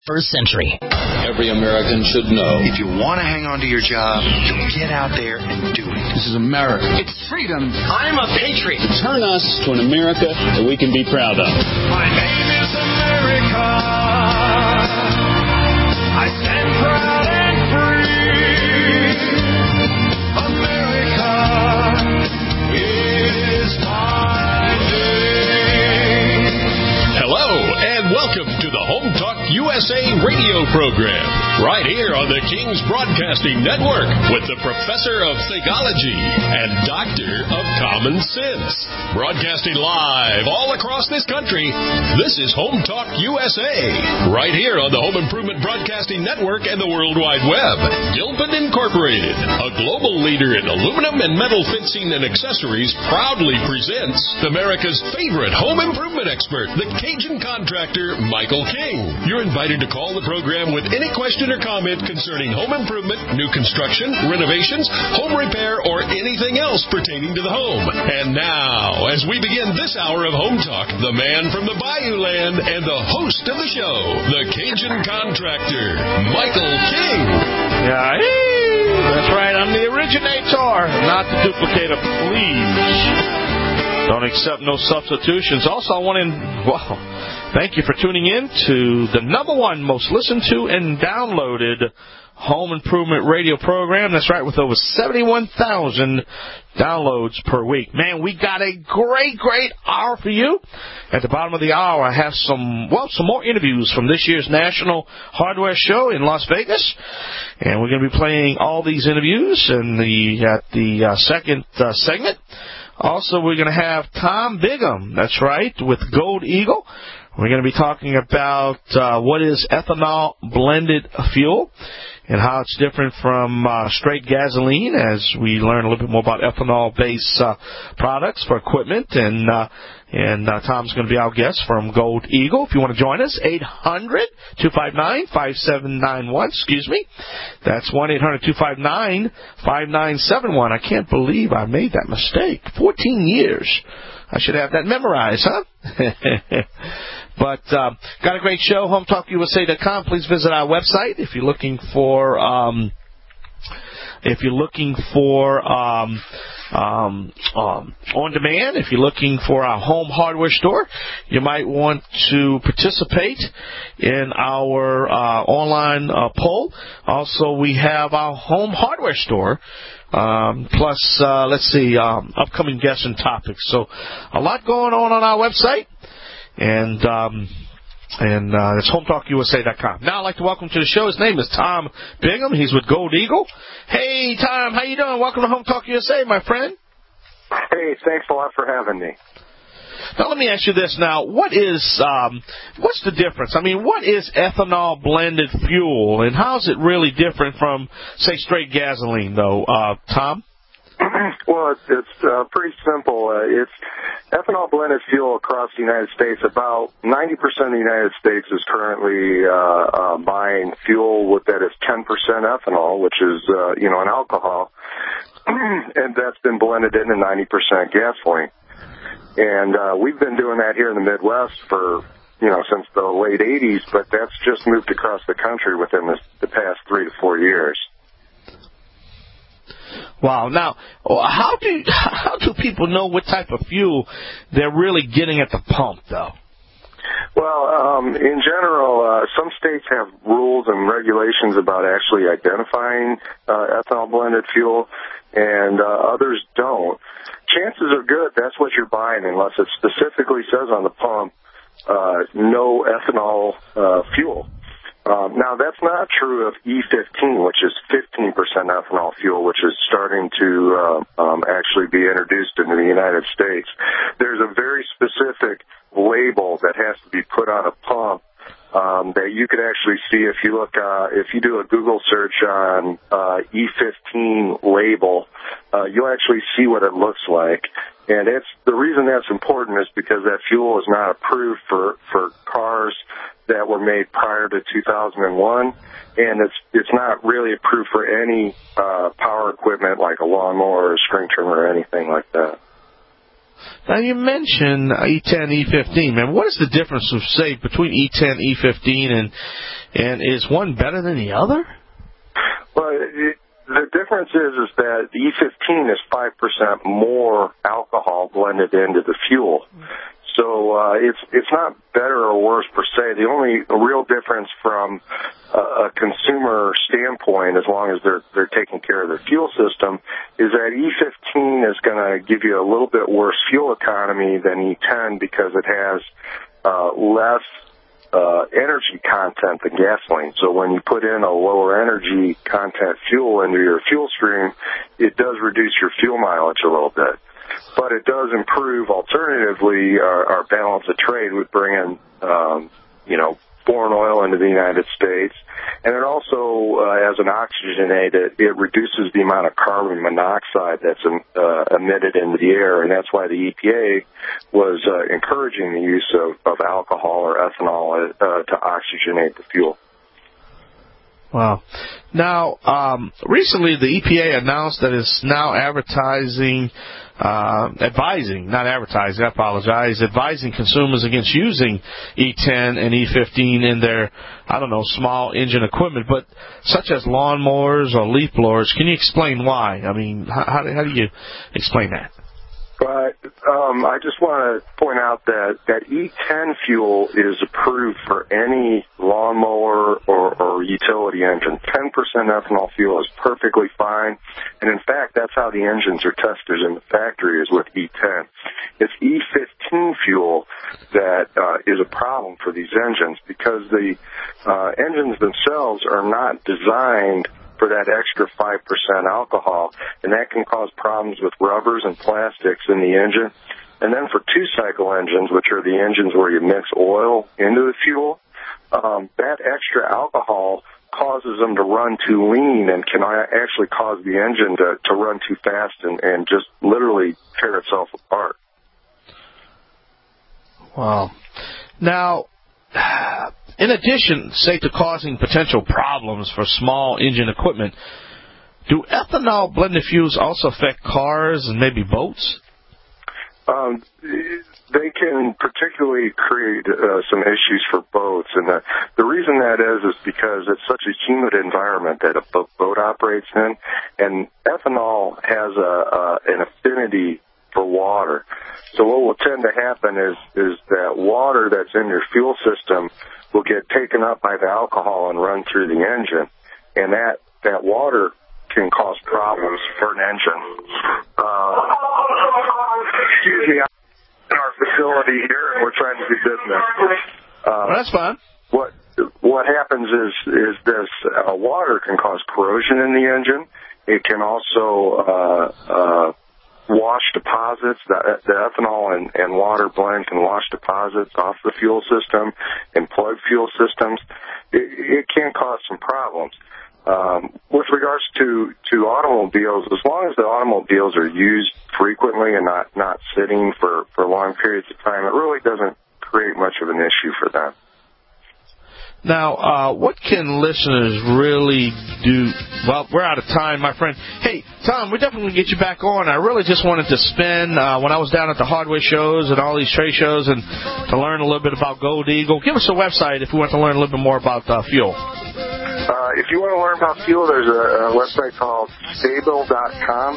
21st century. Every American should know. If you want to hang on to your job, you get out there and do it. This is America. It's freedom. I'm a patriot. Turn us to an America that we can be proud of. My name is America. I stand proud and free. America is my day. Hello, and welcome to the Home Talk USA radio program, right here on the King's Broadcasting Network with the Professor of Psychology and Doctor of Common Sense. Broadcasting live all across this country, this is Home Talk USA, right here on the Home Improvement Broadcasting Network and the World Wide Web. Gilpin Incorporated, a global leader in aluminum and metal fencing and accessories, proudly presents America's favorite home improvement expert, the Cajun contractor, Michael King. You're invited to call the program with any question or comment concerning home improvement, new construction, renovations, home repair, or anything else pertaining to the home. And now, as we begin this hour of Home Talk, the man from the Bayou Land and the host of the show, the Cajun contractor, Michael King. Yeah, that's right. I'm the originator, not the duplicator. Please don't accept no substitutions. Also, I want to, thank you for tuning in to the number one most listened to and downloaded home improvement radio program. That's right, with over 71,000 downloads per week. Man, we got a great hour for you. At the bottom of the hour, I have some more interviews from this year's National Hardware Show in Las Vegas. And we're going to be playing all these interviews at the second segment. Also, we're going to have Tom Bingham, that's right, with Gold Eagle. We're going to be talking about what is ethanol blended fuel and how it's different from straight gasoline, as we learn a little bit more about ethanol-based products for equipment. And Tom's going to be our guest from Gold Eagle. If you want to join us, 800-259-5791. Excuse me. That's 1-800-259-5971. I can't believe I made that mistake. 14 years. I should have that memorized, huh? But got a great show, HomeTalkUSA.com. Please visit our website if you're looking for on demand. If you're looking for our home hardware store, you might want to participate in our online poll. Also, we have our home hardware store. Plus, upcoming guests and topics. So, a lot going on our website, and it's HomeTalkUSA.com. Now, I'd like to welcome to the show. His name is Tom Bingham. He's with Gold Eagle. Hey, Tom, how you doing? Welcome to Home Talk USA, my friend. Hey, thanks a lot for having me. Now, let me ask you this now. What's the difference? I mean, what is ethanol blended fuel, and how is it really different from, say, straight gasoline, though, Tom? Well, it's pretty simple. It's ethanol blended fuel across the United States. About 90% of the United States is currently buying fuel that is 10% ethanol, which is, an alcohol, and that's been blended into 90% gasoline. And we've been doing that here in the Midwest for, since the late 80s, but that's just moved across the country within the past 3 to 4 years. Wow. Now, how do people know what type of fuel they're really getting at the pump, though? Well, in general, some states have rules and regulations about actually identifying ethanol blended fuel, and others don't. Chances are good that's what you're buying, unless it specifically says on the pump, no ethanol fuel. Now, that's not true of E15, which is 15% ethanol fuel, which is starting to actually be introduced into the United States. There's a very specific label that has to be put on a pump that you could actually see if you look, if you do a Google search on E15 label, you'll actually see what it looks like. And the reason that's important is because that fuel is not approved for cars that were made prior to 2001, and it's not really approved for any power equipment like a lawnmower or a string trimmer or anything like that. Now, you mentioned E10, E15. Man, what is the difference, of, say, between E10, E15, and is one better than the other? Well, the difference is that the E15 is 5% more alcohol blended into the fuel. So it's not better or worse per se. The only real difference from a consumer standpoint, as long as they're taking care of their fuel system, is that E15 is going to give you a little bit worse fuel economy than E10 because it has less energy content than gasoline. So when you put in a lower energy content fuel into your fuel stream, it does reduce your fuel mileage a little bit. But it does improve, alternatively, our balance of trade with bringing, foreign oil into the United States. And it also, as an oxygenate, it reduces the amount of carbon monoxide that's emitted into the air. And that's why the EPA was encouraging the use of alcohol or ethanol to oxygenate the fuel. Wow. Now, recently the EPA announced that it's now advising consumers against using E10 and E15 in their, small engine equipment, but such as lawnmowers or leaf blowers. Can you explain why? I mean, how do you explain that? But I just want to point out that E10 fuel is approved for any lawnmower or utility engine. 10% ethanol fuel is perfectly fine. And in fact, that's how the engines are tested in the factory, is with E10. It's E15 fuel that is a problem for these engines because the engines themselves are not designed for that extra 5% alcohol, and that can cause problems with rubbers and plastics in the engine. And then for two-cycle engines, which are the engines where you mix oil into the fuel, that extra alcohol causes them to run too lean and can actually cause the engine to run too fast and just literally tear itself apart. Wow. Now, in addition, say, to causing potential problems for small engine equipment, do ethanol blended fuels also affect cars and maybe boats? They can particularly create some issues for boats, and the reason that is because it's such a humid environment that a boat operates in, and ethanol has an affinity for water. So what will tend to happen is that water that's in your fuel system will get taken up by the alcohol and run through the engine, and that water can cause problems for an engine. Excuse me, I'm in our facility here, and we're trying to do business. That's fine. What happens is this water can cause corrosion in the engine. It can also wash deposits. The ethanol and water blend can wash deposits off the fuel system and plug fuel systems. It can cause some problems. With regards to automobiles, as long as the automobiles are used frequently and not sitting for long periods of time, it really doesn't create much of an issue for them. Now, what can listeners really do? Well, we're out of time, my friend. Hey, Tom, we definitely get you back on. I really just wanted to spend, when I was down at the hardware shows and all these trade shows, and to learn a little bit about Gold Eagle. Give us a website if we want to learn a little bit more about fuel. If you want to learn about fuel, there's a website called Stabil.com,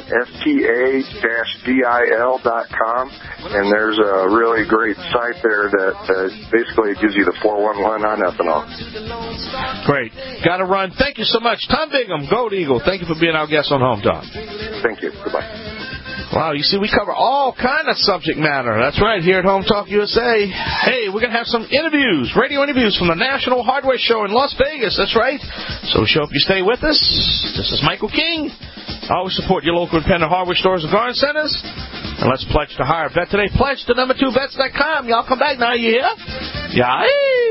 STA-DIL.com, and there's a really great site there that basically gives you the 411 on ethanol. Great. Got to run. Thank you so much. Tom Bingham, Gold Eagle. Thank you for being our guest on Home Talk. Thank you. Goodbye. Wow, you see, we cover all kind of subject matter. That's right, here at Home Talk USA. Hey, we're going to have some interviews, radio interviews from the National Hardware Show in Las Vegas. That's right. So we hope you stay with us. This is Michael King. Always support your local independent hardware stores and garden centers. And let's pledge to hire a vet today. Pledge to number2vets.com. Y'all come back now, you hear? Yeah.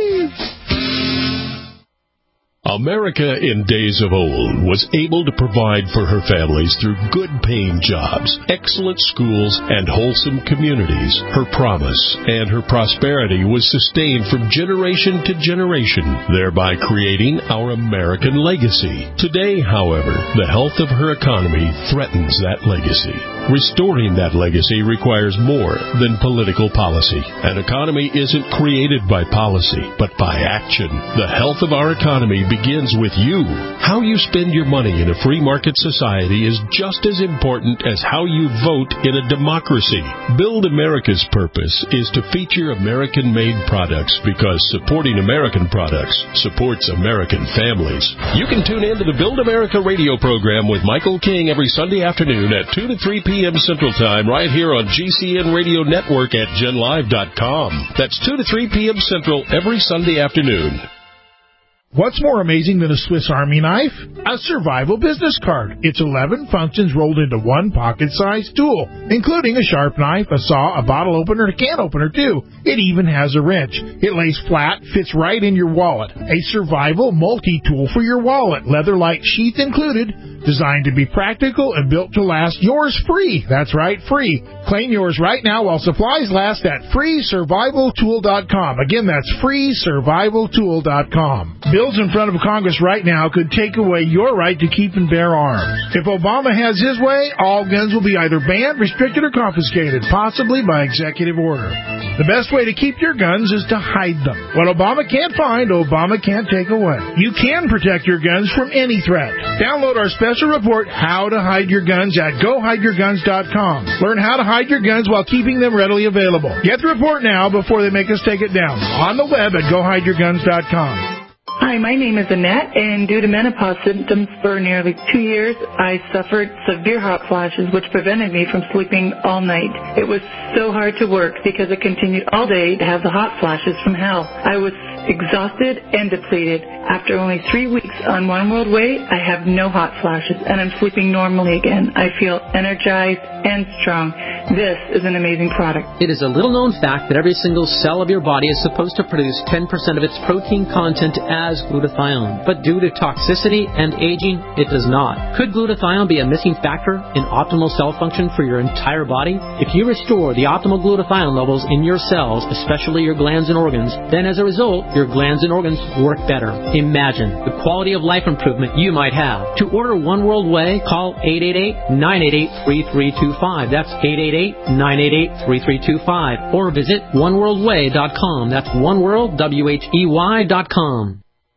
America in days of old was able to provide for her families through good-paying jobs, excellent schools, and wholesome communities. Her promise and her prosperity was sustained from generation to generation, thereby creating our American legacy. Today, however, the health of her economy threatens that legacy. Restoring that legacy requires more than political policy. An economy isn't created by policy, but by action. The health of our economy begins with you. How you spend your money in a free market society is just as important as how you vote in a democracy. Build America's purpose is to feature American-made products because supporting American products supports American families. You can tune in to the Build America radio program with Michael King every Sunday afternoon at 2 to 3 p.m. Central Time right here on GCN Radio Network at GenLive.com. That's 2 to 3 p.m. Central every Sunday afternoon. What's more amazing than a Swiss Army knife? A survival business card. It's 11 functions rolled into one pocket-sized tool, including a sharp knife, a saw, a bottle opener, a can opener, too. It even has a wrench. It lays flat, fits right in your wallet. A survival multi-tool for your wallet. Leather-like sheath included. Designed to be practical and built to last. Yours free. That's right, free. Claim yours right now while supplies last at freesurvivaltool.com. Again, that's freesurvivaltool.com. Bills in front of Congress right now could take away your right to keep and bear arms. If Obama has his way, all guns will be either banned, restricted, or confiscated, possibly by executive order. The best way to keep your guns is to hide them. What Obama can't find, Obama can't take away. You can protect your guns from any threat. Download our special report, How to Hide Your Guns, at GoHideYourGuns.com. Learn how to hide your guns while keeping them readily available. Get the report now before they make us take it down. On the web at GoHideYourGuns.com. Hi, my name is Annette, and due to menopause symptoms for nearly 2 years, I suffered severe hot flashes, which prevented me from sleeping all night. It was so hard to work because I continued all day to have the hot flashes from hell. I was exhausted and depleted. After only 3 weeks on One World Way, I have no hot flashes, and I'm sleeping normally again. I feel energized and strong. This is an amazing product. It is a little-known fact that every single cell of your body is supposed to produce 10% of its protein content as glutathione. But due to toxicity and aging, it does not. Could glutathione be a missing factor in optimal cell function for your entire body? If you restore the optimal glutathione levels in your cells, especially your glands and organs, then as a result, your glands and organs work better. Imagine the quality of life improvement you might have. To order One World Way, call 888-988-3325. That's 888-988-3325. Or visit oneworldway.com. That's oneworldwhey.com.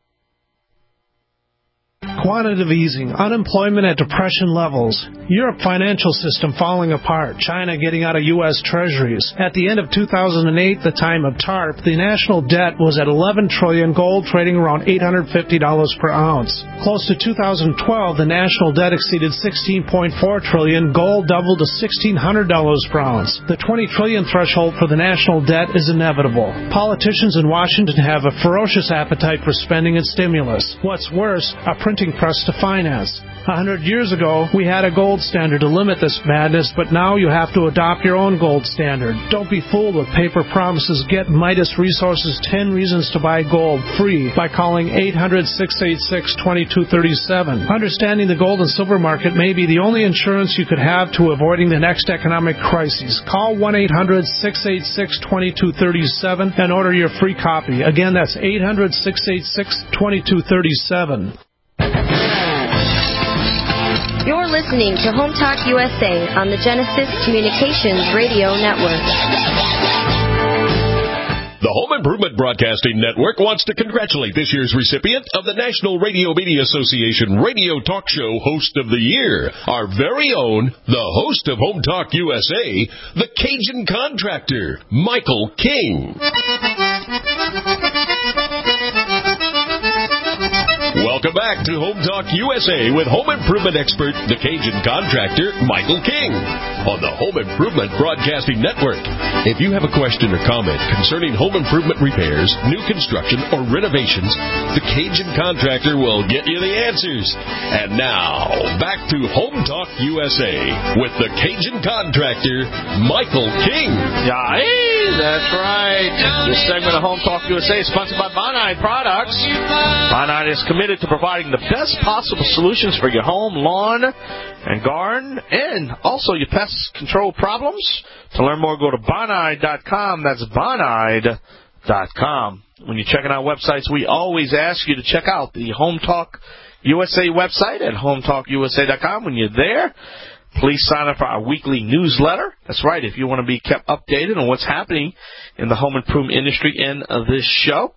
Quantitative easing, unemployment at depression levels, Europe financial system falling apart, China getting out of U.S. treasuries. At the end of 2008, the time of TARP, the national debt was at $11 trillion, gold trading around $850 per ounce. Close to 2012, the national debt exceeded $16.4 trillion, gold doubled to $1,600 per ounce. The $20 trillion threshold for the national debt is inevitable. Politicians in Washington have a ferocious appetite for spending and stimulus. What's worse, a printing press to finance. 100 years ago, we had a gold standard to limit this madness, but now you have to adopt your own gold standard. Don't be fooled with paper promises. Get Midas Resources 10 Reasons to Buy Gold free by calling 800-686-2237. Understanding the gold and silver market may be the only insurance you could have to avoiding the next economic crisis. Call 1-800-686-2237 and order your free copy. Again, that's 800-686-2237. You're listening to Home Talk USA on the Genesis Communications Radio Network. The Home Improvement Broadcasting Network wants to congratulate this year's recipient of the National Radio Media Association Radio Talk Show Host of the Year, our very own, the host of Home Talk USA, the Cajun Contractor, Michael King. Welcome back to Home Talk USA with home improvement expert, the Cajun Contractor, Michael King, on the Home Improvement Broadcasting Network. If you have a question or comment concerning home improvement repairs, new construction, or renovations, the Cajun Contractor will get you the answers. And now, back to Home Talk USA with the Cajun Contractor, Michael King. Yeah, hey, that's right. This segment of Home Talk USA is sponsored by Bonide Products. Bonide is committed to providing the best possible solutions for your home, lawn, and garden, and also your pest control problems. To learn more, go to Bonide.com. That's Bonide.com. When you're checking out websites, we always ask you to check out the Home Talk USA website at HomeTalkUSA.com. When you're there, Please sign up for our weekly newsletter. That's right, if you want to be kept updated on what's happening in the home improvement industry in this show.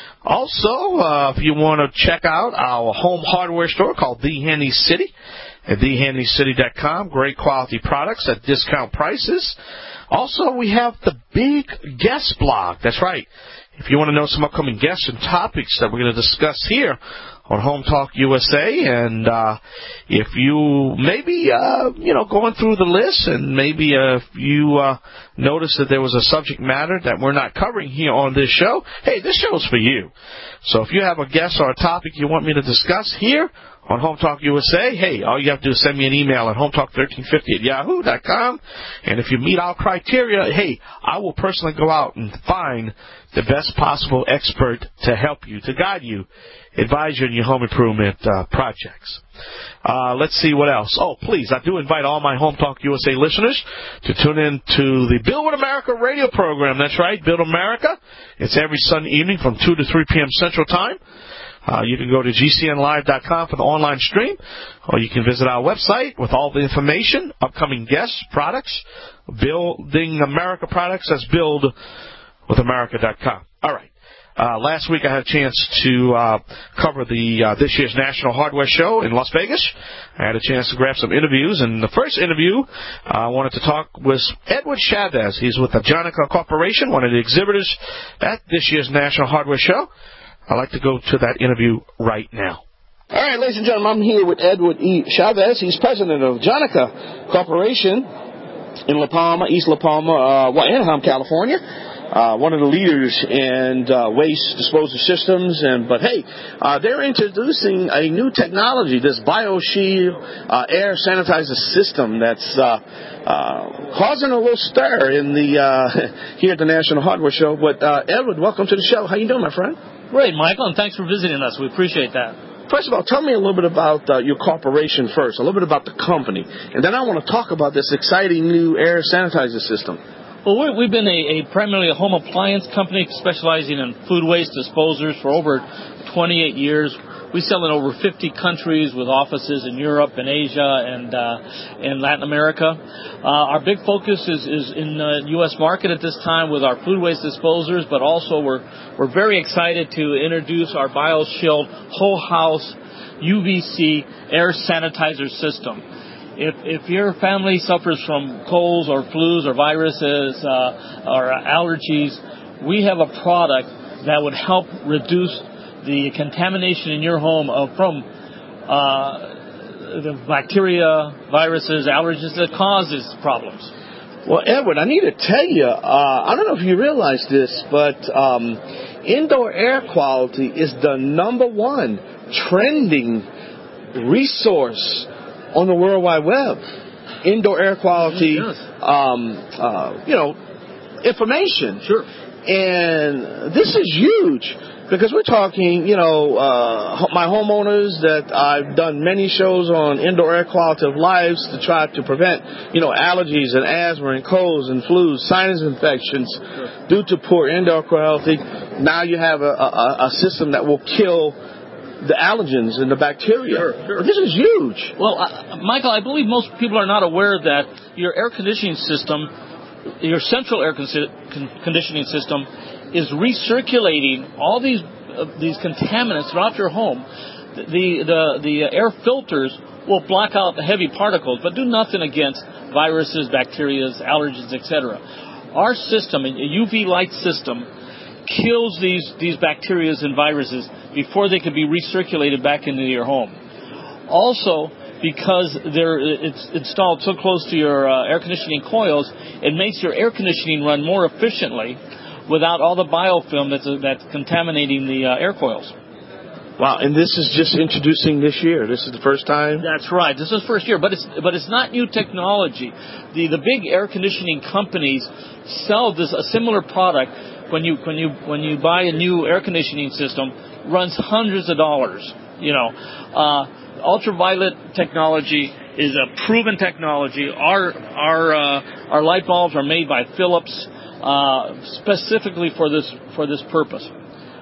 Also, if you want to check out our home hardware store called The Handy City at thehandycity.com, great quality products at discount prices. Also, we have the Big Guest Blog. That's right. If you want to know some upcoming guests and topics that we're going to discuss here on Home Talk USA, and if you maybe, going through the list, and maybe if you notice that there was a subject matter that we're not covering here on this show, hey, this show's for you. So if you have a guest or a topic you want me to discuss here on Home Talk USA, hey, all you have to do is send me an email at hometalk1350@yahoo.com, and if you meet our criteria, hey, I will personally go out and find the best possible expert to help you, to guide you, advise you in your home improvement projects. Let's see what else. Oh, please, I do invite all my Home Talk USA listeners to tune in to the Build with America radio program. That's right, Build America. It's every Sunday evening from 2 to 3 p.m. Central Time. You can go to gcnlive.com for the online stream, or you can visit our website with all the information, upcoming guests, products, Building America products. That's buildwithamerica.com. All right. Last week I had a chance to cover this year's National Hardware Show in Las Vegas. I had a chance to grab some interviews, and the first interview I wanted to talk was Edward Chavez. He's with the Jonica Corporation, one of the exhibitors at this year's National Hardware Show. I'd like to go to that interview right now. All right, ladies and gentlemen, I'm here with Edward E. Chavez. He's president of Jonica Corporation in La Palma, East La Palma, Anaheim, California. One of the leaders in waste disposal systems, but they're introducing a new technology, this BioShield air sanitizer system that's causing a little stir in the here at the National Hardware Show. But Edward, welcome to the show. How you doing, my friend? Great, Michael, and thanks for visiting us. We appreciate that. First of all, tell me a little bit about your corporation first, a little bit about the company, and then I want to talk about this exciting new air sanitizer system. Well, we've been primarily a home appliance company specializing in food waste disposers for over 28 years. We sell in over 50 countries with offices in Europe and Asia and in Latin America. Our big focus is in the U.S. market at this time with our food waste disposers, but also we're very excited to introduce our BioShield whole house UVC air sanitizer system. If your family suffers from colds or flus or viruses or allergies, we have a product that would help reduce the contamination in your home from the bacteria, viruses, allergens that cause these problems. Well, Edward, I need to tell you, I don't know if you realize this, but indoor air quality is the #1 trending resource on the World Wide Web. Indoor air quality, information. Sure. And this is huge because we're talking, my homeowners that I've done many shows on indoor air quality of lives to try to prevent, allergies and asthma and colds and flus, sinus infections due to poor indoor quality. Now you have a system that will kill the allergens and the bacteria. Sure. This is huge. Well, Michael, I believe most people are not aware that your air conditioning system, your central air conditioning system, is recirculating all these contaminants throughout your home. The air filters will block out the heavy particles, but do nothing against viruses, bacteria, allergens, etc. Our system, a UV light system, kills these bacteria and viruses before they can be recirculated back into your home. Also, because it's installed so close to your air conditioning coils, it makes your air conditioning run more efficiently without all the biofilm that's contaminating the air coils. Wow, and this is just introducing this year. This is the first time? That's right. This is first year, but it's not new technology. The big air conditioning companies sell a similar product. When you buy a new air conditioning system, runs hundreds of dollars. Ultraviolet technology is a proven technology. Our light bulbs are made by Philips specifically for this purpose.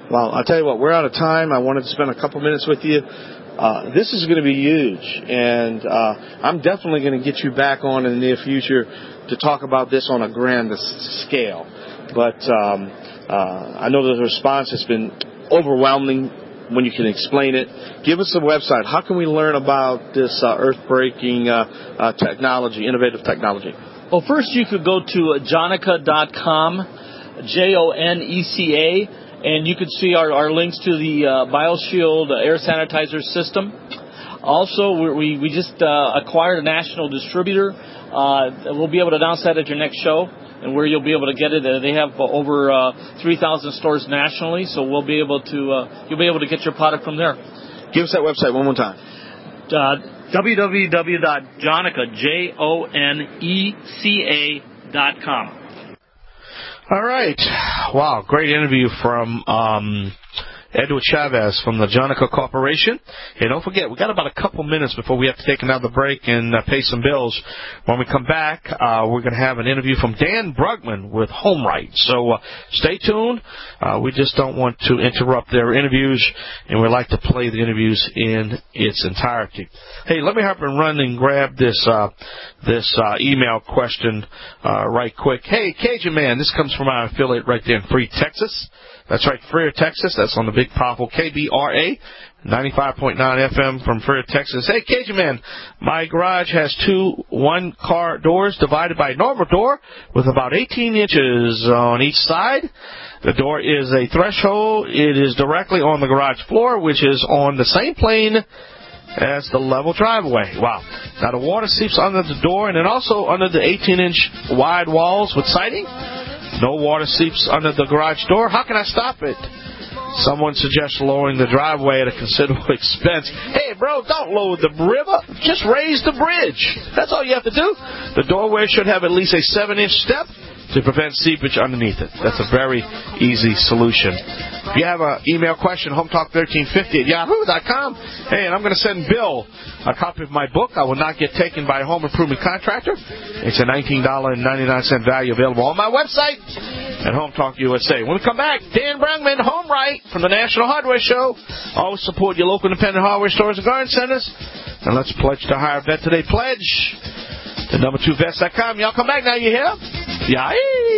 Well, I'll tell you what, we're out of time. I wanted to spend a couple minutes with you. This is going to be huge, and I'm definitely going to get you back on in the near future to talk about this on a grander scale. But I know the response has been overwhelming when you can explain it. Give us a website. How can we learn about this earth-breaking technology, innovative technology? Well, first you could go to jonica.com, JONECA, and you could see our links to the BioShield air sanitizer system. Also, we just acquired a national distributor. We'll be able to announce that at your next show, and where you'll be able to get it. They have over 3,000 stores nationally, so we'll be able to you'll be able to get your product from there. Give us that website one more time. www.joneca, JONECA.com. All right. Wow, great interview from Edward Chavez from the Jonica Corporation. And don't forget, we got about a couple minutes before we have to take another break and pay some bills. When we come back, we're going to have an interview from Dan Brugman with HomeRight. So stay tuned. We just don't want to interrupt their interviews, and we'd like to play the interviews in its entirety. Hey, let me hop and run and grab this email question right quick. Hey, Cajun Man, this comes from our affiliate right there in Free, Texas. That's right, Freer, Texas. That's on the big, powerful KBRA, 95.9 FM from Freer, Texas. Hey, Cajun Man, my garage has two one-car doors divided by a normal door with about 18 inches on each side. The door is a threshold. It is directly on the garage floor, which is on the same plane as the level driveway. Wow. Now, the water seeps under the door and then also under the 18-inch wide walls with siding. No water seeps under the garage door. How can I stop it? Someone suggests lowering the driveway at a considerable expense. Hey, bro, don't lower the river. Just raise the bridge. That's all you have to do. The doorway should have at least a 7-inch step to prevent seepage underneath it. That's a very easy solution. If you have an email question, hometalk1350@yahoo.com. Hey, and I'm going to send Bill a copy of my book, I Will Not Get Taken by a Home Improvement Contractor. It's a $19.99 value available on my website at Home Talk USA. When we come back, Dan Brugman, HomeRight from the National Hardware Show. Always support your local independent hardware stores and garden centers. And let's pledge to hire a vet today. Pledge to number2vets.com. Y'all come back now, you hear? Yeah.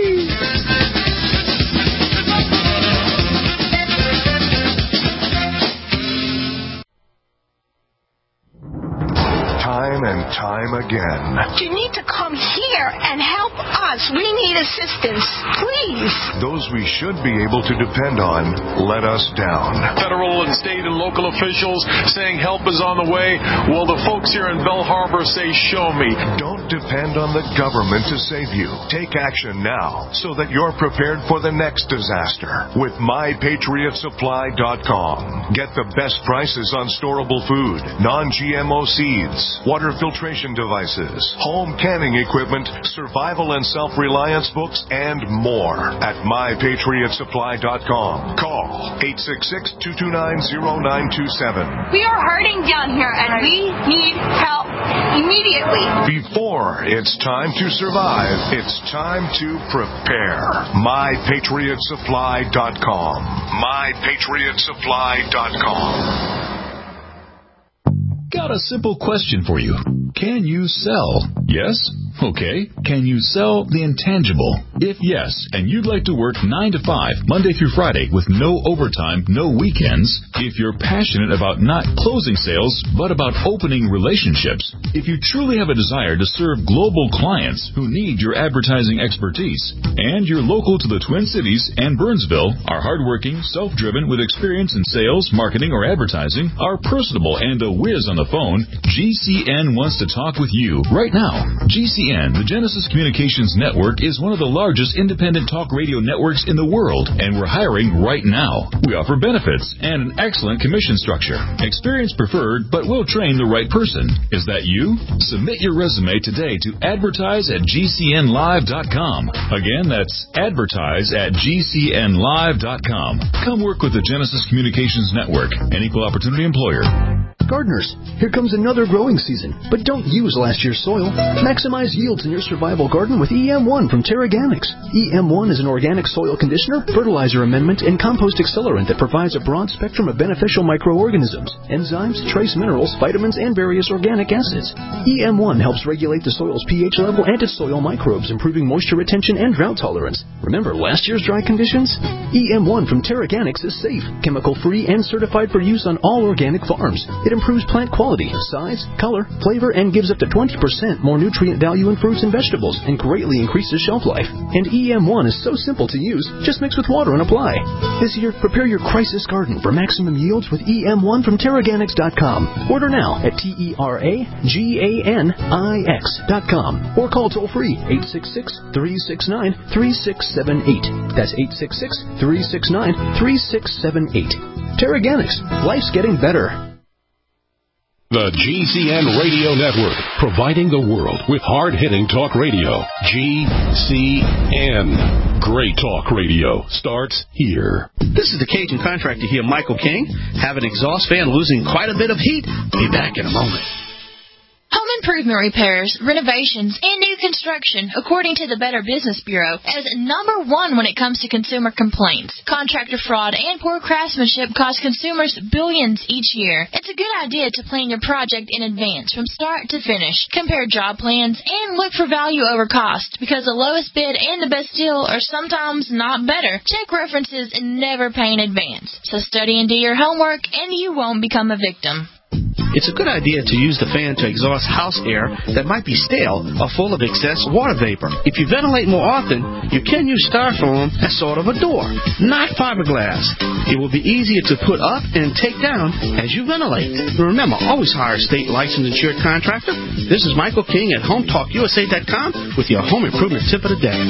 Time and time again. You need to come here and help us. We need assistance. Please. Those we should be able to depend on let us down. Federal and state and local officials saying help is on the way. Well, the folks here in Bell Harbor say, show me. Don't depend on the government to save you. Take action now so that you're prepared for the next disaster with MyPatriotSupply.com. Get the best prices on storable food, non-GMO seeds, water filtration devices, home canning equipment, survival and self-reliance books, and more at MyPatriotSupply.com. Call 866-229-0927. We are hurting down here, and we need help immediately. Before it's time to survive, it's time to prepare. MyPatriotSupply.com. MyPatriotSupply.com. Got a simple question for you. Can you sell? Yes? Okay. Can you sell the intangible? If yes, and you'd like to work 9 to 5, Monday through Friday, with no overtime, no weekends, if you're passionate about not closing sales, but about opening relationships, if you truly have a desire to serve global clients who need your advertising expertise, and you're local to the Twin Cities and Burnsville, are hardworking, self-driven, with experience in sales, marketing, or advertising, are personable, and a whiz on the phone, GCN wants to talk with you right now. GCN, the Genesis Communications Network, is one of the largest independent talk radio networks in the world, and we're hiring right now. We offer benefits and an excellent commission structure. Experience preferred, but we'll train the right person. Is that you? Submit your resume today to advertise@gcnlive.com. Again, that's advertise@gcnlive.com. Come work with the Genesis Communications Network, an equal opportunity employer. gardeners. Here comes another growing season, but don't use last year's soil. Maximize yields in your survival garden with EM1 from Terraganics. EM1 is an organic soil conditioner, fertilizer amendment, and compost accelerant that provides a broad spectrum of beneficial microorganisms, enzymes, trace minerals, vitamins, and various organic acids. EM1 helps regulate the soil's pH level and its soil microbes, improving moisture retention and drought tolerance. Remember last year's dry conditions? EM1 from Terraganics is safe, chemical-free, and certified for use on all organic farms. It improves plant quality, size, color, flavor, and gives up to 20% more nutrient value in fruits and vegetables, and greatly increases shelf life. And EM1 is so simple to use, just mix with water and apply. This year, prepare your crisis garden for maximum yields with EM1 from Terraganics.com. Order now at TERAGANIX.com or call toll-free 866-369-3678. That's 866-369-3678. Terraganics. Life's getting better. The GCN Radio Network, providing the world with hard-hitting talk radio. GCN. Great talk radio starts here. This is the Cajun contractor here, Michael King. Have an exhaust fan losing quite a bit of heat. Be back in a moment. Home improvement repairs, renovations, and new construction, according to the Better Business Bureau, is number one when it comes to consumer complaints. Contractor fraud and poor craftsmanship cost consumers billions each year. It's a good idea to plan your project in advance from start to finish. Compare job plans and look for value over cost, because the lowest bid and the best deal are sometimes not better. Check references and never pay in advance. So study and do your homework, and you won't become a victim. It's a good idea to use the fan to exhaust house air that might be stale or full of excess water vapor. If you ventilate more often, you can use styrofoam as sort of a door, not fiberglass. It will be easier to put up and take down as you ventilate. Remember, always hire a state licensed insured contractor. This is Michael King at HomeTalkUSA.com with your home improvement tip of the day.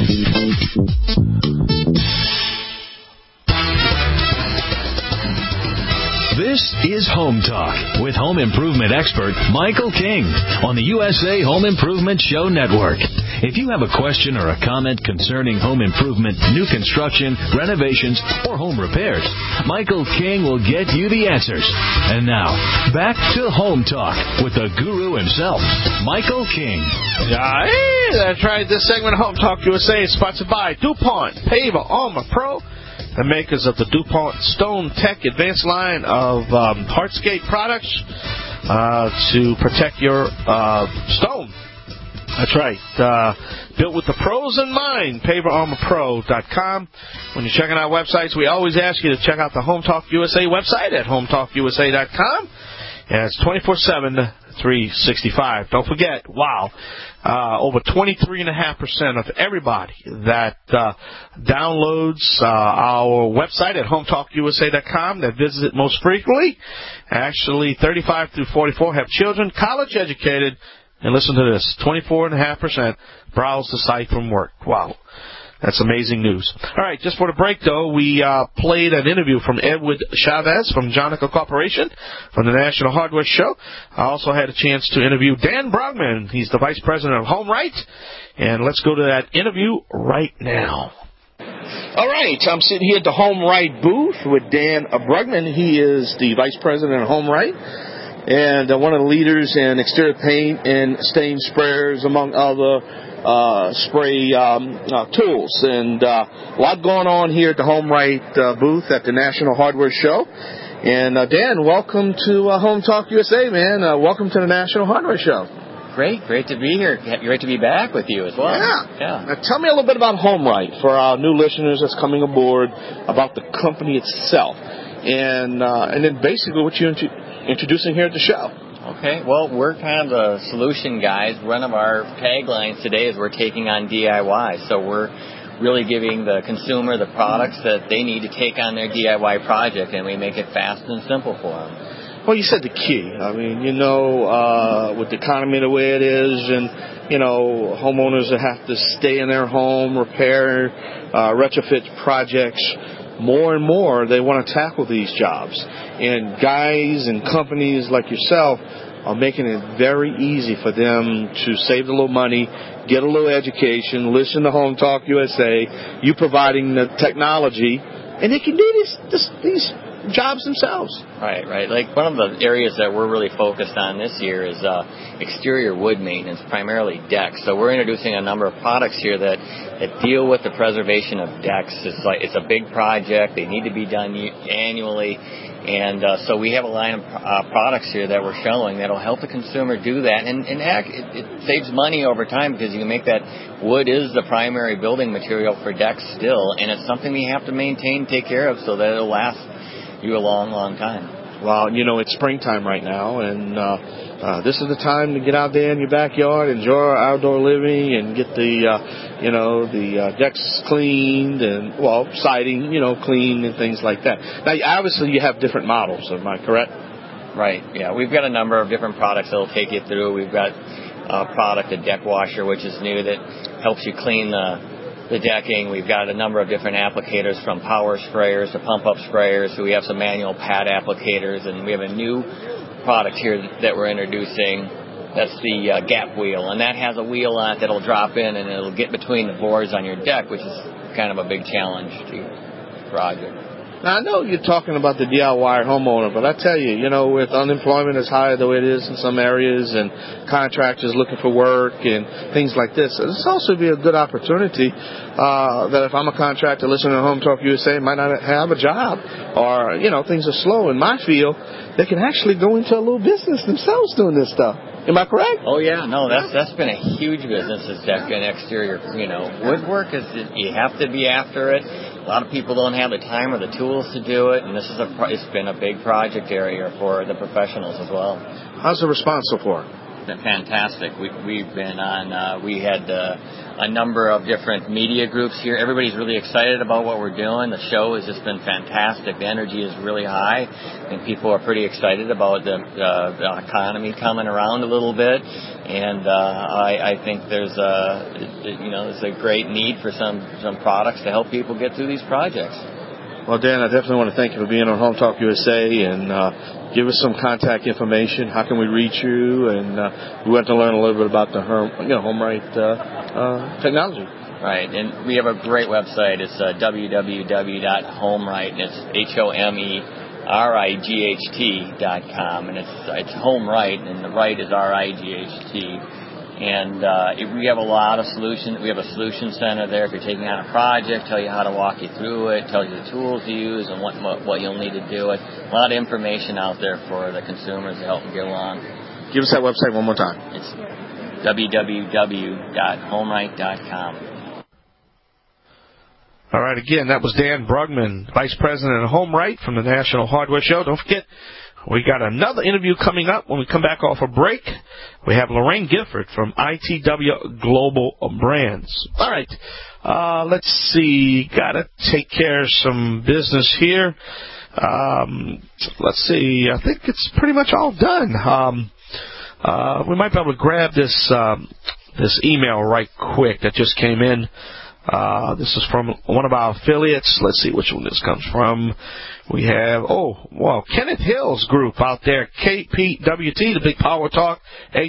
This is Home Talk with home improvement expert Michael King on the USA Home Improvement Show Network. If you have a question or a comment concerning home improvement, new construction, renovations, or home repairs, Michael King will get you the answers. And now, back to Home Talk with the guru himself, Michael King. That's right. This segment of Home Talk USA is sponsored by DuPont Paver Armor Pro, the makers of the DuPont Stone Tech Advanced line of hardscape products to protect your stone. That's right. Built with the pros in mind, PaverArmorPro.com. When you're checking out websites, we always ask you to check out the Home Talk USA website at HomeTalkUSA.com. And it's 24/7, 365. Don't forget, over 23.5% of everybody that downloads our website at HomeTalkUSA.com, that visit it most frequently, actually 35 through 44 have children, college educated, and listen to this, 24.5% browse the site from work. Wow. That's amazing news. All right, just for the break, though, we played an interview from Edward Chavez from Jonica Corporation from the National Hardware Show. I also had a chance to interview Dan Brugman. He's the Vice President of HomeRight. And let's go to that interview right now. All right, I'm sitting here at the HomeRight booth with Dan Brugman. He is the Vice President of HomeRight and one of the leaders in exterior paint and stain sprayers, among other spray tools. And a lot going on here at the HomeRight booth at the National Hardware Show. And Dan, welcome to Home Talk USA, man. Welcome to the National Hardware Show. Great to be here. Great to be back with you as well. Yeah. Now, tell me a little bit about HomeRight for our new listeners that's coming aboard, about the company itself, and then basically what you're introducing here at the show. Okay, well, we're kind of the solution guys. One of our taglines today is we're taking on DIY. So we're really giving the consumer the products that they need to take on their DIY project, and we make it fast and simple for them. Well, you said the key. I mean, with the economy the way it is, and, homeowners that have to stay in their home, repair, retrofit projects, more and more they want to tackle these jobs. And guys and companies like yourself are making it very easy for them to save a little money, get a little education, listen to Home Talk USA, you providing the technology, and they can do these jobs themselves. Right. Like one of the areas that we're really focused on this year is exterior wood maintenance, primarily decks. So we're introducing a number of products here that deal with the preservation of decks. It's a big project. They need to be done annually. And so we have a line of products here that we're showing that'll help the consumer do that. And it saves money over time because you can make that wood is the primary building material for decks still. And it's something you have to maintain, take care of so that it'll last you a long, long time. Well, it's springtime right now, and this is the time to get out there in your backyard, enjoy outdoor living, and get the decks cleaned and, siding, cleaned and things like that. Now, obviously, you have different models, am I correct? Right, yeah. We've got a number of different products that will take you through. We've got a product, a deck washer, which is new, that helps you clean the decking. We've got a number of different applicators, from power sprayers to pump-up sprayers. So we have some manual pad applicators, and we have a new product here that we're introducing. That's the gap wheel, and that has a wheel on it that'll drop in, and it'll get between the boards on your deck, which is kind of a big challenge to your project. Now, I know you're talking about the DIY homeowner, but I tell you, with unemployment as high the way it is in some areas and contractors looking for work and things like this, it's also be a good opportunity that if I'm a contractor listening to Home Talk USA, might not have a job or, things are slow in my field, they can actually go into a little business themselves doing this stuff. Am I correct? Oh, yeah. No, that's been a huge business, is deck and exterior. Woodwork, you have to be after it. A lot of people don't have the time or the tools to do it, and it's been a big project area for the professionals as well. How's the response so far? Been fantastic. We've been on. We had a number of different media groups here. Everybody's really excited about what we're doing. The show has just been fantastic. The energy is really high, and people are pretty excited about the economy coming around a little bit. And I think there's a great need for some products to help people get through these projects. Well, Dan, I definitely want to thank you for being on Home Talk USA and give us some contact information. How can we reach you? And we want to learn a little bit about the HomeRight technology. Right, and we have a great website. It's www.homeright, and it's HOMERIGHT.com, and it's HomeRight, and the right is RIGHT. And we have a lot of solutions. We have a solution center there. If you're taking on a project, tell you how to walk you through it, tell you the tools to use and what you'll need to do it. A lot of information out there for the consumers to help them get along. Give us that website one more time. It's www.homeright.com. All right, again, that was Dan Brugman, Vice President of HomeRight from the National Hardware Show. Don't forget, we got another interview coming up when we come back off a break. We have Lorraine Gifford from ITW Global Brands. All right, let's see. Got to take care of some business here. Let's see. I think it's pretty much all done. We might be able to grab this email right quick that just came in. This is from one of our affiliates. Let's see which one this comes from. We have, Kenneth Hill's group out there, KPWT, the Big Power Talk,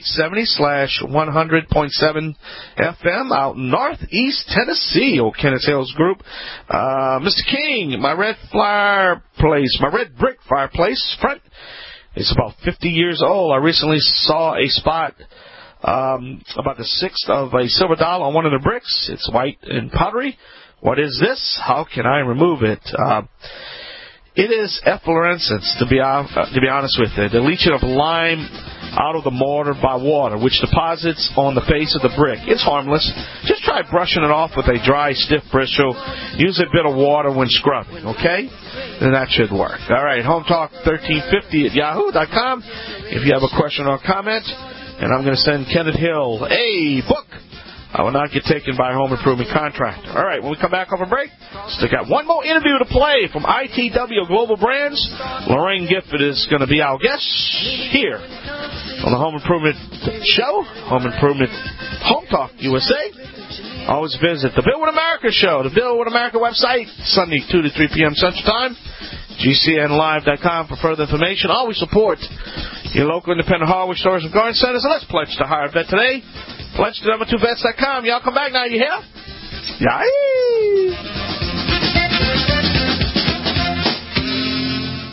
870/100.7 FM out in Northeast Tennessee. Kenneth Hill's group. Mr. King, my red brick fireplace front is about 50 years old. I recently saw a spot about the sixth of a silver dollar on one of the bricks. It's white and powdery. What is this? How can I remove it? It is efflorescence, to be honest with you. The leaching of lime out of the mortar by water, which deposits on the face of the brick. It's harmless. Just try brushing it off with a dry, stiff bristle. Use a bit of water when scrubbing, okay? Then that should work. All right, Home Talk 1350 at yahoo.com. If you have a question or comment, and I'm going to send Kenneth Hill a book. I will not get taken by a home improvement contractor. All right, when we come back off a break, still got one more interview to play from ITW Global Brands. Lorraine Gifford is going to be our guest here on the Home Improvement Show, Home Talk USA. Always visit the Bill with America show, the Bill with America website, Sunday 2 to 3 p.m. Central Time, GCNlive.com for further information. Always support your local independent hardware stores and garden centers. And let's pledge to hire a vet today. Pledge to number2vets.com. Y'all come back now, you hear? Yay!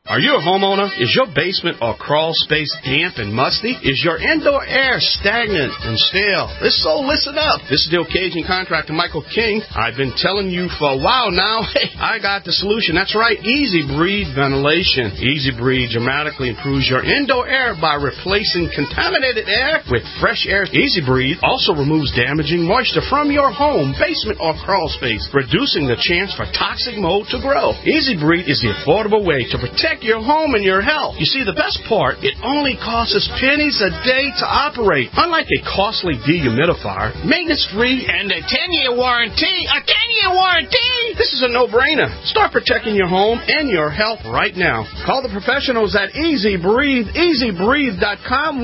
Are you a homeowner? Is your basement or crawl space damp and musty? Is your indoor air stagnant and stale? So listen up. This is the Cajun contractor, Michael King. I've been telling you for a while now, hey, I got the solution. That's right, Easy Breathe Ventilation. Easy Breathe dramatically improves your indoor air by replacing contaminated air with fresh air. Easy Breathe also removes damaging moisture from your home, basement, or crawl space, reducing the chance for toxic mold to grow. Easy Breathe is the affordable way to protect your home and your health. You see, the best part, it only costs us pennies a day to operate. Unlike a costly dehumidifier, maintenance-free, and a 10-year warranty. A 10-year warranty! This is a no-brainer. Start protecting your home and your health right now. Call the professionals at Easy Breathe. EasyBreathe.com,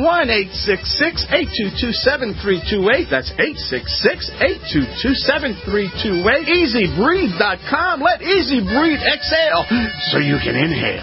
1-866-822-7328. That's 866-822-7328. EasyBreathe.com. Let Easy Breathe exhale so you can inhale.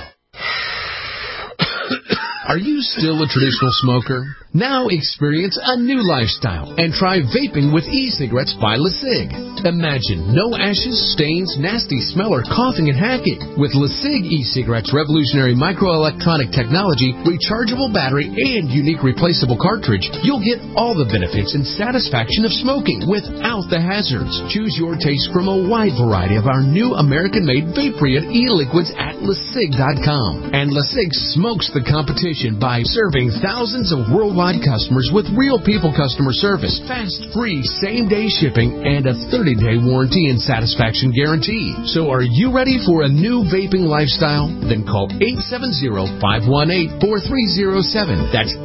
Are you still a traditional smoker? Now experience a new lifestyle and try vaping with e-cigarettes by LeSig. Imagine no ashes, stains, nasty smell, or coughing and hacking. With LeSig e-cigarettes' revolutionary microelectronic technology, rechargeable battery, and unique replaceable cartridge, you'll get all the benefits and satisfaction of smoking without the hazards. Choose your taste from a wide variety of our new American-made vape-free e-liquids at LeSig.com. And LeSig smokes the competition by serving thousands of worldwide customers with real people customer service, fast, free, same-day shipping, and a 30-day warranty and satisfaction guarantee. So are you ready for a new vaping lifestyle? Then call 870-518-4307. That's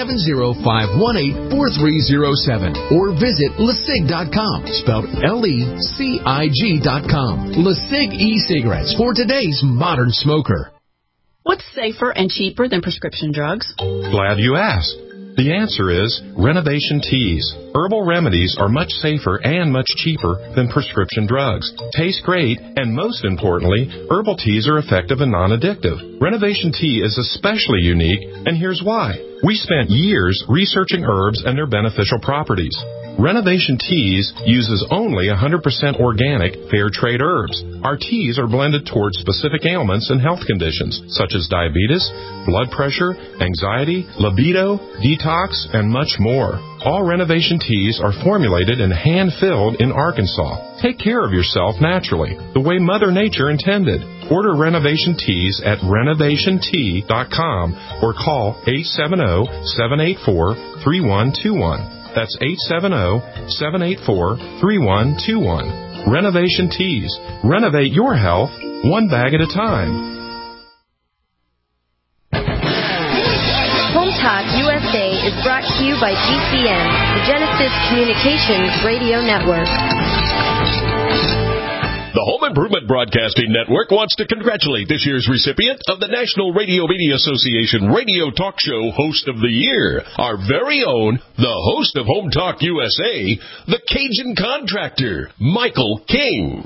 870-518-4307. Or visit LeSig.com, spelled LECIG.com. LeSig e-cigarettes for today's modern smoker. What's safer and cheaper than prescription drugs? Glad you asked. The answer is Renovation Teas. Herbal remedies are much safer and much cheaper than prescription drugs. Taste great, and most importantly, herbal teas are effective and non-addictive. Renovation Tea is especially unique, and here's why. We spent years researching herbs and their beneficial properties. Renovation Teas uses only 100% organic, fair trade herbs. Our teas are blended towards specific ailments and health conditions, such as diabetes, blood pressure, anxiety, libido, detox, and much more. All Renovation Teas are formulated and hand-filled in Arkansas. Take care of yourself naturally, the way Mother Nature intended. Order Renovation Teas at renovationtea.com or call 870-784-3121. That's 870-784-3121. Renovation Teas. Renovate your health one bag at a time. Home Talk USA is brought to you by GCN, the Genesis Communications Radio Network. The Home Improvement Broadcasting Network wants to congratulate this year's recipient of the National Radio Media Association Radio Talk Show Host of the Year, our very own, the host of Home Talk USA, the Cajun Contractor, Michael King.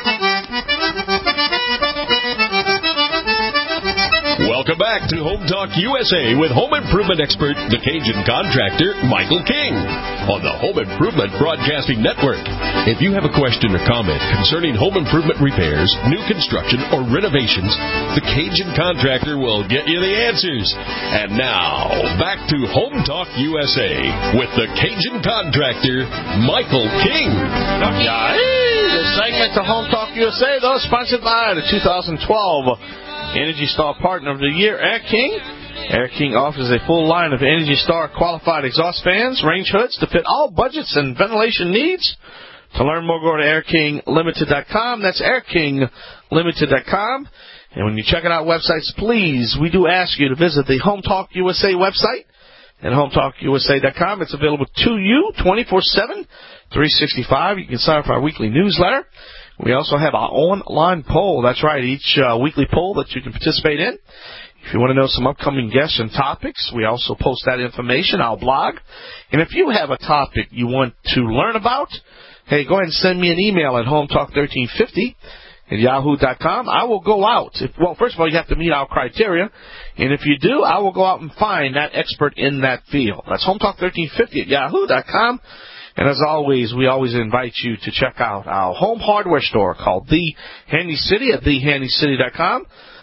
Welcome back to Home Talk USA with home improvement expert, the Cajun Contractor, Michael King, on the Home Improvement Broadcasting Network. If you have a question or comment concerning home improvement repairs, new construction, or renovations, the Cajun Contractor will get you the answers. And now, back to Home Talk USA with the Cajun Contractor, Michael King. The segment to Home Talk USA, though, sponsored by the 2012 Energy Star Partner of the Year, Air King. Air King offers a full line of Energy Star qualified exhaust fans, range hoods to fit all budgets and ventilation needs. To learn more, go to airkinglimited.com. That's airkinglimited.com. And when you're checking out websites, please, we do ask you to visit the Home Talk USA website at hometalkusa.com. It's available to you 24/7, 365. You can sign up for our weekly newsletter. We also have our online poll. That's right, each weekly poll that you can participate in. If you want to know some upcoming guests and topics, we also post that information, our blog. And if you have a topic you want to learn about, hey, go ahead and send me an email at hometalk1350@yahoo.com. I will go out. Well, first of all, you have to meet our criteria. And if you do, I will go out and find that expert in that field. That's hometalk1350@yahoo.com. And as always, we always invite you to check out our home hardware store called The Handy City at thehandycity.com.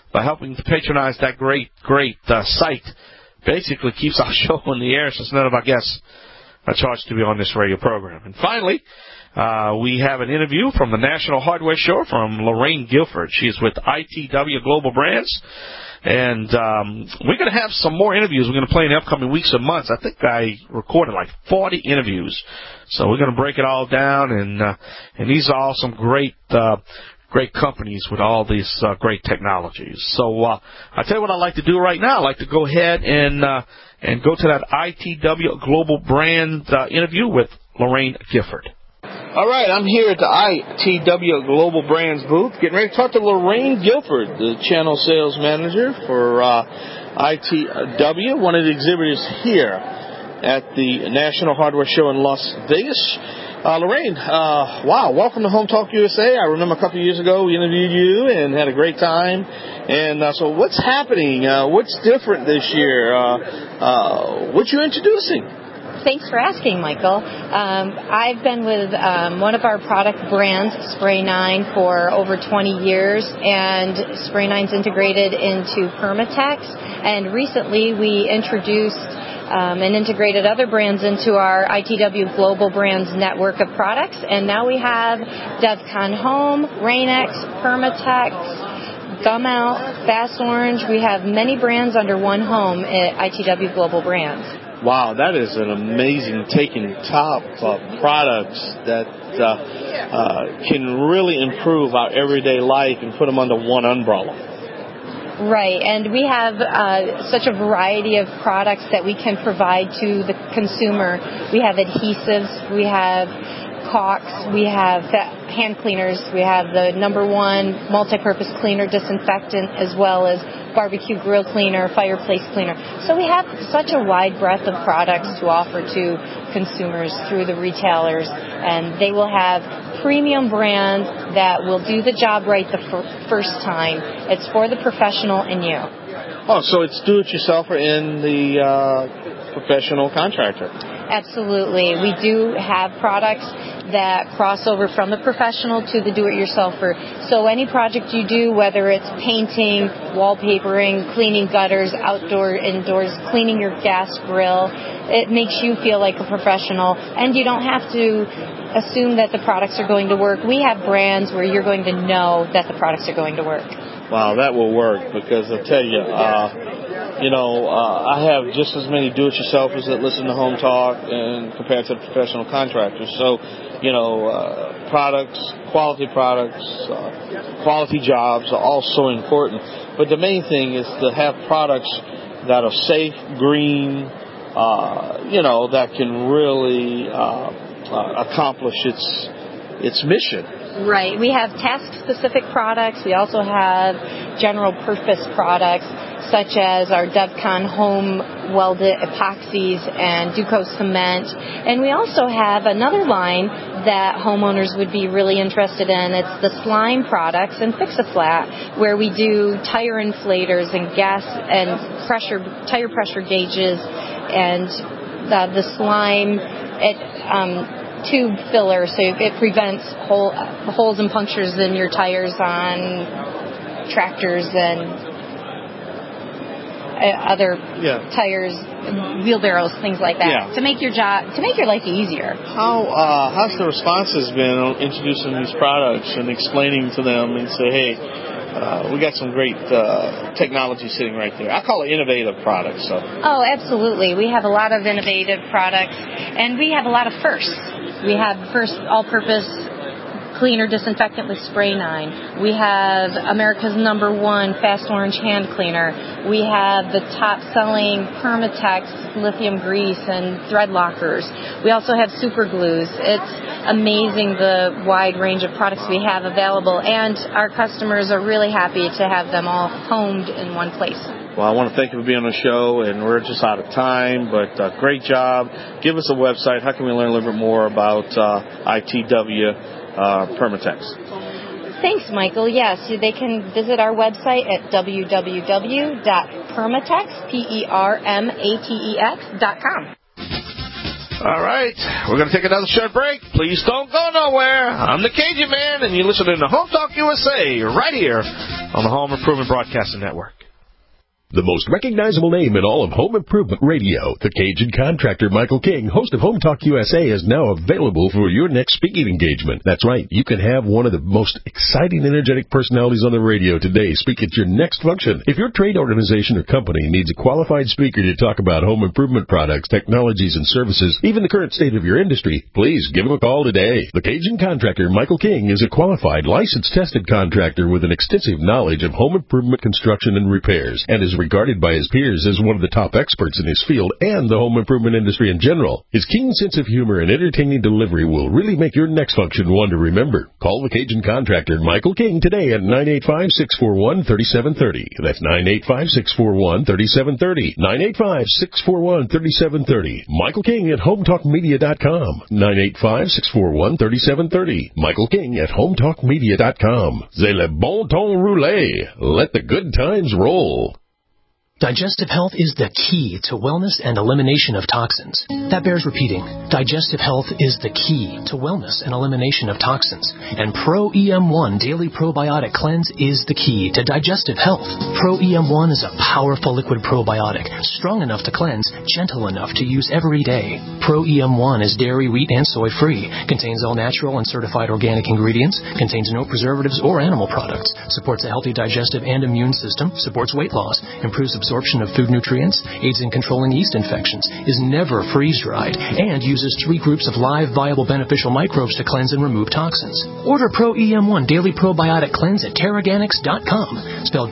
by helping to patronize that great site. Basically keeps our show on the air since none of our guests are charged to be on this radio program. And finally, we have an interview from the National Hardware Show from Lorraine Guilford. She is with ITW Global Brands. And we're going to have some more interviews we're going to play in the upcoming weeks and months. I think I recorded like 40 interviews. So we're going to break it all down. And these are all some great companies with all these great technologies. So I'll tell you what I'd like to do right now. I'd like to go ahead and go to that ITW Global Brand interview with Lorraine Gifford. All right, I'm here at the ITW Global Brands booth, getting ready to talk to Lorraine Guilford, the channel sales manager for ITW, one of the exhibitors here at the National Hardware Show in Las Vegas. Lorraine, wow, welcome to Home Talk USA. I remember a couple of years ago we interviewed you and had a great time. And so what's happening? What's different this year? What you introducing? Thanks for asking, Michael. I've been with one of our product brands, Spray 9, for over 20 years, and Spray 9's integrated into Permatex. And recently we introduced and integrated other brands into our ITW Global Brands network of products. And now we have DevCon Home, Rain-X, Permatex, Gum Out, Fast Orange. We have many brands under one home at ITW Global Brands. Wow, that is an amazing taking top products that can really improve our everyday life and put them under one umbrella. Right, and we have such a variety of products that we can provide to the consumer. We have adhesives, we have caulks, we have hand cleaners, we have the #1 multi-purpose cleaner disinfectant, as well as barbecue grill cleaner, fireplace cleaner. So we have such a wide breadth of products to offer to consumers through the retailers, and they will have premium brands that will do the job right the first time. It's for the professional in you. Oh, so it's do-it-yourselfer in the professional contractor. Absolutely. We do have products that cross over from the professional to the do-it-yourselfer. So any project you do, whether it's painting, wallpapering, cleaning gutters, outdoor, indoors, cleaning your gas grill, it makes you feel like a professional, and you don't have to assume that the products are going to work. We have brands where you're going to know that the products are going to work. Wow, that will work, because I'll tell you, I have just as many do-it-yourselfers that listen to Home Talk and compared to the professional contractors. So, products, quality jobs are all so important. But the main thing is to have products that are safe, green, that can really accomplish its mission. Right. We have task-specific products. We also have general-purpose products, such as our DevCon Home welded epoxies and Duco cement. And we also have another line that homeowners would be really interested in. It's the slime products and Fix-A-Flat, where we do tire inflators and gas and tire pressure gauges, and the slime tube filler, so it prevents holes and punctures in your tires on tractors and other tires, wheelbarrows, things like that, to make your life easier. How's the responses been on introducing these products and explaining to them and say, hey, we got some great technology sitting right there? I call it innovative products. So. Oh, absolutely. We have a lot of innovative products, and we have a lot of firsts. We have first all-purpose cleaner disinfectant with Spray 9. We have America's #1 Fast Orange hand cleaner. We have the top-selling Permatex lithium grease and thread lockers. We also have super glues. It's amazing the wide range of products we have available, and our customers are really happy to have them all homed in one place. Well, I want to thank you for being on the show, and we're just out of time, but great job. Give us a website. How can we learn a little bit more about ITW Permatex? Thanks, Michael. Yes, they can visit our website at www.permatex.com. All right, we're going to take another short break. Please don't go nowhere. I'm the Cajun Man, and you're listening to Home Talk USA right here on the Home Improvement Broadcasting Network. The most recognizable name in all of home improvement radio, the Cajun contractor Michael King, host of Home Talk USA, is now available for your next speaking engagement. That's right, you can have one of the most exciting, energetic personalities on the radio today speak at your next function. If your trade organization or company needs a qualified speaker to talk about home improvement products, technologies, and services, even the current state of your industry, please give him a call today. The Cajun contractor Michael King is a qualified, licensed, tested contractor with an extensive knowledge of home improvement construction and repairs, and is regarded by his peers as one of the top experts in his field and the home improvement industry in general. His keen sense of humor and entertaining delivery will really make your next function one to remember. Call the Cajun contractor Michael King today at 985-641-3730. That's 985-641-3730. 985-641-3730. Michael King at HomeTalkMedia.com. 985-641-3730. Michael King at HomeTalkMedia.com. C'est le bon temps roulé. Let the good times roll. Digestive health is the key to wellness and elimination of toxins. That bears repeating. Digestive health is the key to wellness and elimination of toxins. And Pro EM1 Daily Probiotic Cleanse is the key to digestive health. Pro EM1 is a powerful liquid probiotic, strong enough to cleanse, gentle enough to use every day. Pro EM1 is dairy, wheat, and soy-free, contains all natural and certified organic ingredients, contains no preservatives or animal products, supports a healthy digestive and immune system, supports weight loss, improves absorption of food nutrients, aids in controlling yeast infections, is never freeze-dried, and uses 3 groups of live, viable, beneficial microbes to cleanse and remove toxins. Order Pro EM1 Daily Probiotic Cleanse at Terraganix.com, spelled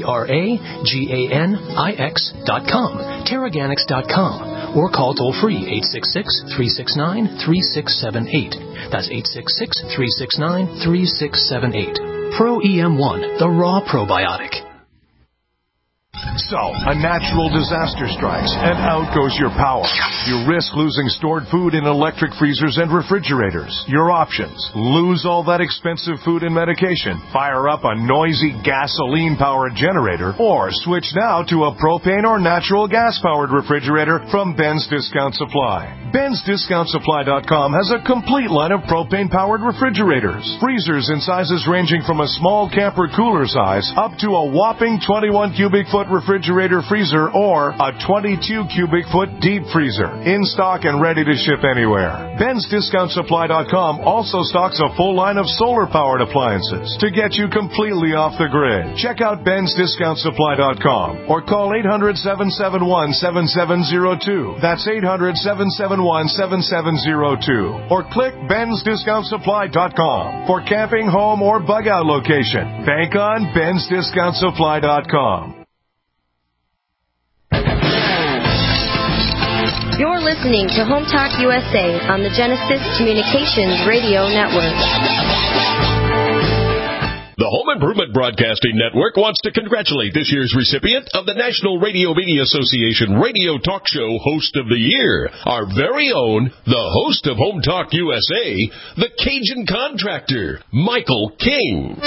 Terraganix.com, Terraganix.com, or call toll-free 866-369-3678. That's 866-369-3678. Pro EM1, the raw probiotic. So, a natural disaster strikes, and out goes your power. You risk losing stored food in electric freezers and refrigerators. Your options: lose all that expensive food and medication, fire up a noisy gasoline-powered generator, or switch now to a propane or natural gas-powered refrigerator from Ben's Discount Supply. Ben'sDiscountSupply.com has a complete line of propane-powered refrigerators. Freezers in sizes ranging from a small camper cooler size up to a whopping 21 cubic foot refrigerator freezer or a 22 cubic foot deep freezer. In stock and ready to ship anywhere. Ben'sDiscountSupply.com also stocks a full line of solar-powered appliances to get you completely off the grid. Check out Ben'sDiscountSupply.com or call 800-771-7702. That's 800-771-7702. Or click Ben'sDiscountSupply.com for camping, home, or bug-out location. Bank on Ben'sDiscountSupply.com. You're listening to Home Talk USA on the Genesis Communications Radio Network. The Home Improvement Broadcasting Network wants to congratulate this year's recipient of the National Radio Media Association Radio Talk Show Host of the Year, our very own, the host of Home Talk USA, the Cajun contractor, Michael King.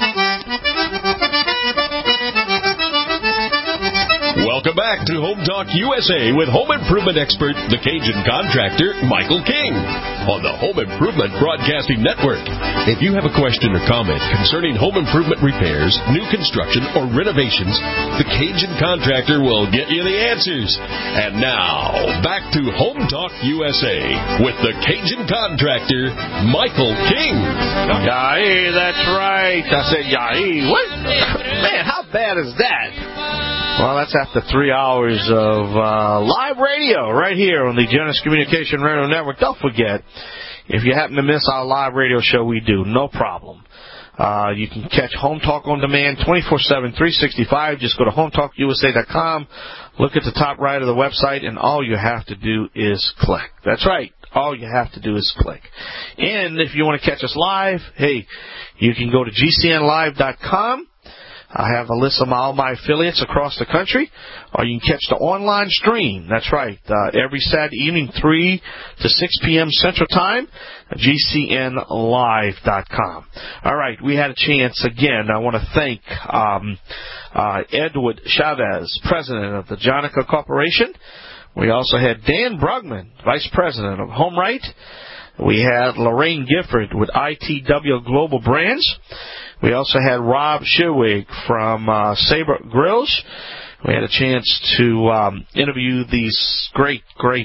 Welcome back to Home Talk USA with home improvement expert, the Cajun contractor, Michael King, on the Home Improvement Broadcasting Network. If you have a question or comment concerning home improvement repairs, new construction, or renovations, the Cajun contractor will get you the answers. And now, back to Home Talk USA with the Cajun contractor, Michael King. Yay, that's right. I said yay. What? Man, how bad is that? Well, that's after 3 hours of live radio right here on the Genesis Communication Radio Network. Don't forget, if you happen to miss our live radio show, we do. No problem. You can catch Home Talk on demand 24/7, 365. Just go to HomeTalkUSA.com, look at the top right of the website, and all you have to do is click. That's right. All you have to do is click. And if you want to catch us live, hey, you can go to GCNlive.com. I have a list of all my affiliates across the country, or you can catch the online stream. That's right. Every Saturday evening, 3 to 6 p.m. Central Time, GCNlive.com. All right, we had a chance again. I want to thank Edward Chavez, president of the Jonica Corporation. We also had Dan Brugman, Vice President of HomeRight. We had Lorraine Gifford with ITW Global Brands. We also had Rob Sherwig from Sabre Grills. We had a chance to interview these great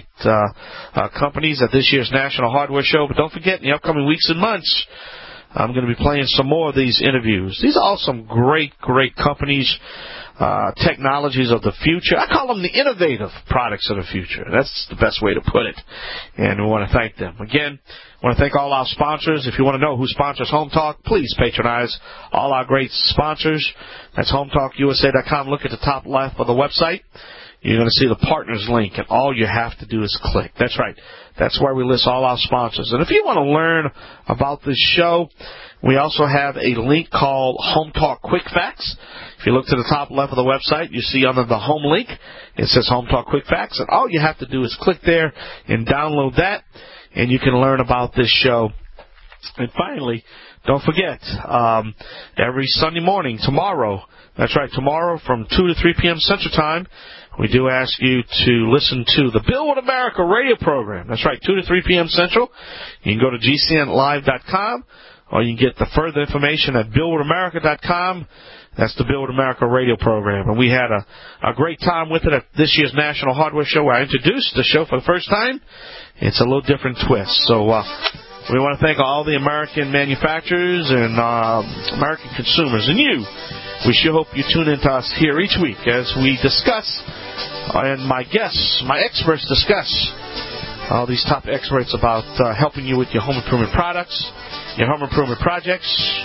companies at this year's National Hardware Show. But don't forget, in the upcoming weeks and months, I'm going to be playing some more of these interviews. These are all some great companies, technologies of the future. I call them the innovative products of the future. That's the best way to put it. And we want to thank them. Again, I want to thank all our sponsors. If you want to know who sponsors Home Talk, please patronize all our great sponsors. That's HomeTalkUSA.com. Look at the top left of the website. You're going to see the partners link, and all you have to do is click. That's right. That's where we list all our sponsors. And if you want to learn about this show, we also have a link called Home Talk Quick Facts. If you look to the top left of the website, you see under the home link, it says Home Talk Quick Facts. And all you have to do is click there and download that, and you can learn about this show. And finally, don't forget, every Sunday morning, tomorrow, that's right, tomorrow from 2 to 3 p.m. Central Time, we do ask you to listen to the Build America radio program. That's right, 2 to 3 p.m. Central. You can go to GCNlive.com, or you can get the further information at BuildAmerica.com. That's the Build America radio program. And we had a great time with it at this year's National Hardware Show, where I introduced the show for the first time. It's a little different twist. So we want to thank all the American manufacturers and American consumers. And you, we sure hope you tune in to us here each week as we discuss, and my guests, my experts discuss all these top experts about helping you with your home improvement products, your home improvement projects,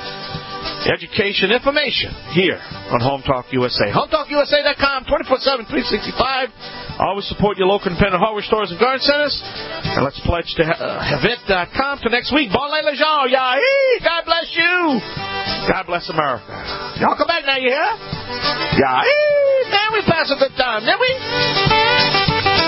education, information here on Home Talk USA. HomeTalkUSA.com, 24/7, 365. Always support your local independent hardware stores and garden centers. And let's pledge to event.com to next week. Bon les gens, yahee! God bless you. God bless America. Y'all come back now, you hear? Yahee! Man, we passed a good time, didn't we?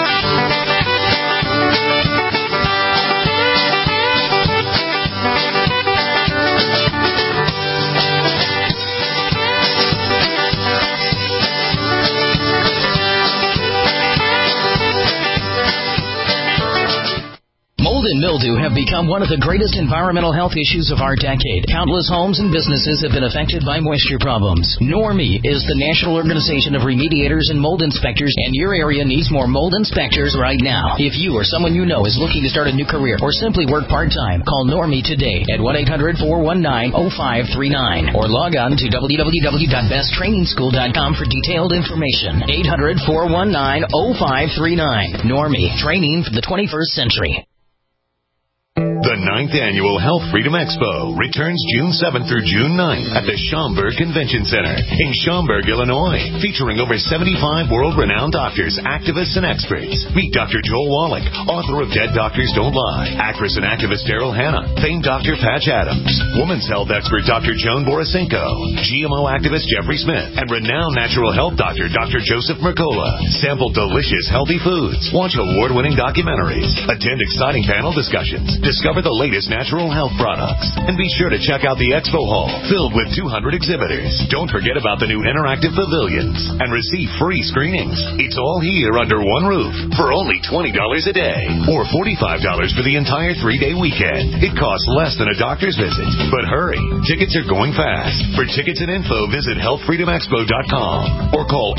Mold and mildew have become one of the greatest environmental health issues of our decade. Countless homes and businesses have been affected by moisture problems. NORMI is the National Organization of Remediators and Mold Inspectors, and your area needs more mold inspectors right now. If you or someone you know is looking to start a new career or simply work part-time, call NORMI today at 1-800-419-0539 or log on to www.besttrainingschool.com for detailed information. 800-419-0539. NORMI, training for the 21st century. The 9th Annual Health Freedom Expo returns June 7th through June 9th at the Schaumburg Convention Center in Schaumburg, Illinois, featuring over 75 world-renowned doctors, activists, and experts. Meet Dr. Joel Wallach, author of Dead Doctors Don't Lie, actress and activist Daryl Hannah, famed Dr. Patch Adams, women's health expert Dr. Joan Borisenko, GMO activist Jeffrey Smith, and renowned natural health doctor Dr. Joseph Mercola. Sample delicious, healthy foods, watch award-winning documentaries, attend exciting panel discussions, discover the latest natural health products, and be sure to check out the expo hall filled with 200 exhibitors. Don't forget about the new interactive pavilions and receive free screenings. It's all here under one roof for only $20 a day or $45 for the entire 3-day weekend. It costs less than a doctor's visit. But hurry, tickets are going fast. For tickets and info, visit healthfreedomexpo.com or call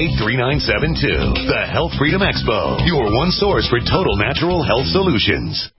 888-658-3972. The Health Freedom Expo, your one source for total natural health solutions.